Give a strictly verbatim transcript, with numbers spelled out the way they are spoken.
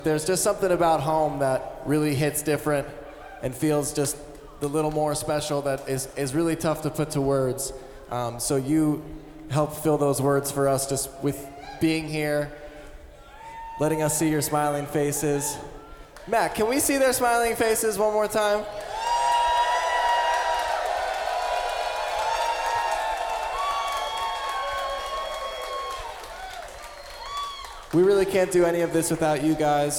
There's just something about home that really hits different and feels just a little more special that is, is really tough to put to words. Um, so you help fill those words for us just with being here, letting us see your smiling faces. Matt, can we see their smiling faces one more time? We really can't do any of this without you guys.